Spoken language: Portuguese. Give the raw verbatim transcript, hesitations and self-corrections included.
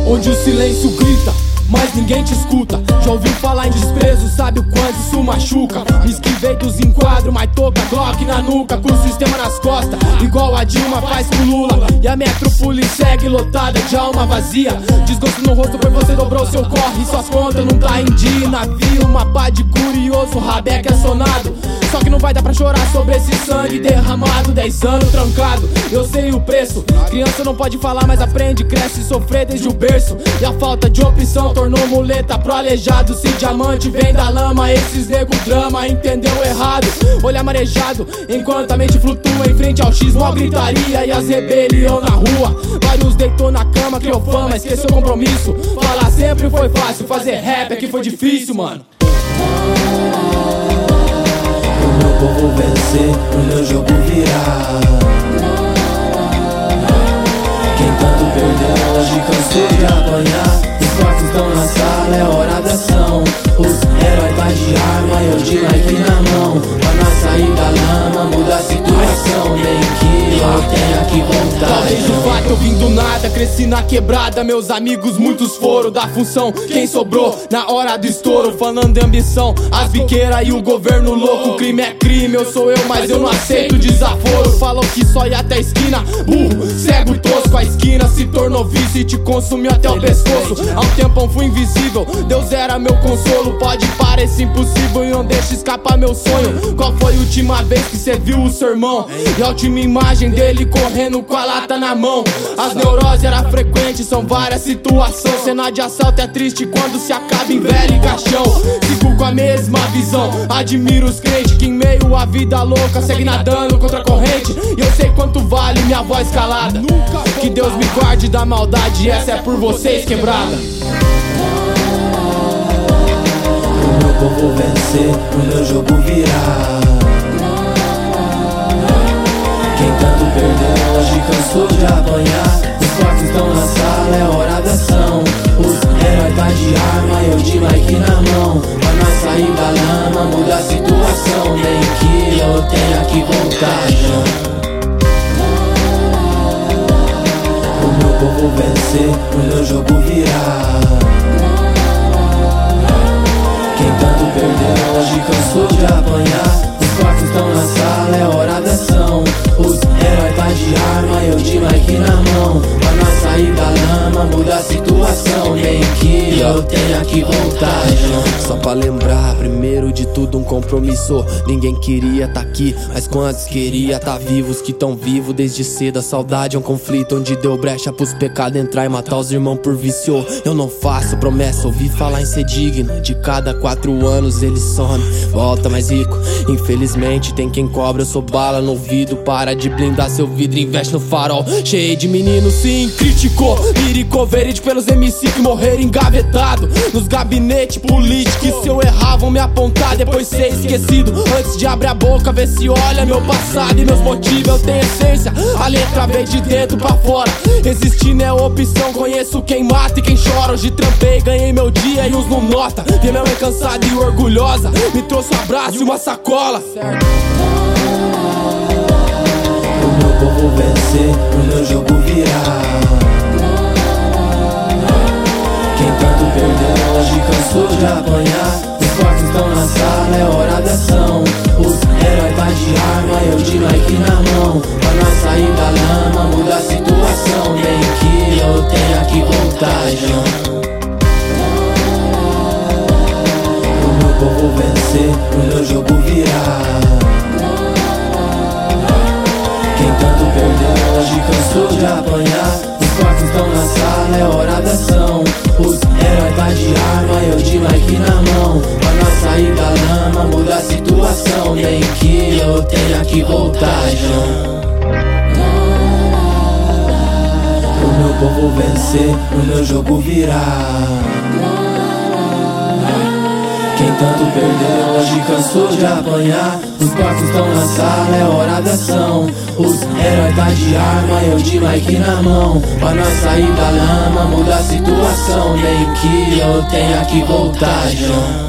onde o silêncio grita, mas ninguém te escuta. Já ouviu falar em desprezo, sabe o quanto isso machuca. Me esquivei dos enquadros, mas toca Glock na nuca, com o sistema nas costas, igual a Dilma faz com Lula. E a metrópole segue lotada de alma vazia. Desgosto no rosto, pois você dobrou seu corre, suas contas não tá em dia. Navio, uma pá de curioso, rabeca é sonado. Só que não vai dar pra chorar sobre esse sangue derramado. Dez anos trancado, eu sei o preço. Criança não pode falar, mas aprende, cresce e sofrer desde o berço. E a falta de opção tornou muleta pro aleijado. Se diamante vem da lama, esses nego drama, entendeu errado. Olhar marejado, enquanto a mente flutua em frente ao X, mó gritaria e as rebelião na rua. Vários deitou na cama, criou fama, esqueceu o compromisso. Falar sempre foi fácil, fazer rap é que foi difícil, mano. O meu povo vencer, o meu jogo virar. Quem tanto perdeu hoje cansou de apanhar. Os quartos estão na sala, é hora da ação. Os heróis tá de arma, eu de like na mão. Pra nós sair da lama, muda a situação. Nem que eu tenha que voltar. Talvez o fato eu vim do nada, cresci na quebrada. Meus amigos muitos foram da função. Quem sobrou na hora do estouro, falando de ambição, as biqueiras e o governo louco. Crime é crime, eu sou eu, mas eu não aceito desaforo. Falou que só ia até a esquina, burro, cego, tosco. A esquina se tornou vício e te consumiu até o pescoço. Há um tempão fui invisível, Deus era meu consolo. Pode parecer impossível e não deixa escapar meu sonho. Qual foi a última vez que cê viu o seu irmão? E a última imagem dele correndo com a lata na mão. As neuroses eram frequentes, são várias situações. Cena de assalto é triste quando se acaba em velho e caixão. Sigo com a mesma visão, admiro os crentes que em meio à vida louca segue nadando contra a corrente. E eu sei quanto vale minha voz calada. Que Deus me guarde da maldade, essa é por vocês, quebrada. O meu povo vencer, o meu jogo virar. Quem tanto perdeu hoje cansou de apanhar. Os quartos estão na sala, é hora da ação. Os heróis tá de arma, eu de like na mão. Pra nós sair da lama, muda a situação. Nem que eu tenha que voltar, não. O meu povo vencer, o meu jogo virar. Quem tanto perdeu hoje cansou de apanhar. Os quartos estão na sala, é hora da ação. Os heróis tá de arma, eu de like na mão. Pra nós sair da lama, muda a situação. Nem que eu tenha que voltar, não. Só pra lembrar, primeiro de tudo um compromisso. Ninguém queria tá aqui, mas quantos queria tá vivos? Que tão vivo desde cedo. A saudade é um conflito onde deu brecha pros pecados entrar e matar os irmãos por vício. Eu não faço promessa, ouvi falar em ser digno. De cada quatro anos ele some, volta mais rico. Infelizmente tem quem cobra, eu sou bala no ouvido. Para de blindar seu vidro, investe no farol. Cheio de menino, sim, criticou, liricou verídico pelos M C que morreram engavetado nos gabinetes políticos. E se eu errar vão me apontar, depois ser esquecido. Antes de abrir a boca, vê se olha meu passado e meus motivos. Eu tenho essência, a letra veio de dentro pra fora. Existir não é opção, conheço quem mata e quem chora. Hoje trampei, ganhei meu dia e uns não nota. Ver minha mãe cansada e orgulhosa, me trouxe um abraço e uma sacola. O meu povo vencer, o meu jogo virar. Quem tanto perdeu hoje cansou de apanhar. Os quartos estão na sala, é hora da ação. Os heróis tá de arma, eu de like na mão. Pra nós sair da lama, muda a situação. Nem que eu tenha que voltar, não. O meu povo vencer, o meu jogo virar. Quem tanto perdeu hoje cansou de apanhar. Os quartos estão na sala, é hora da ação. Os heróis tá de arma, eu de like na mão. Pra nós sair da lama, muda a situação. Nem que eu tenha que voltar, não. O meu povo vencer, o meu jogo virar. Quem tanto perdeu hoje cansou de apanhar. Os quartos estão na sala, é hora da ação. Os heróis tá de arma, eu de like na mão. Pra nós sair da lama, muda a situação. Nem que eu tenha que voltar, não.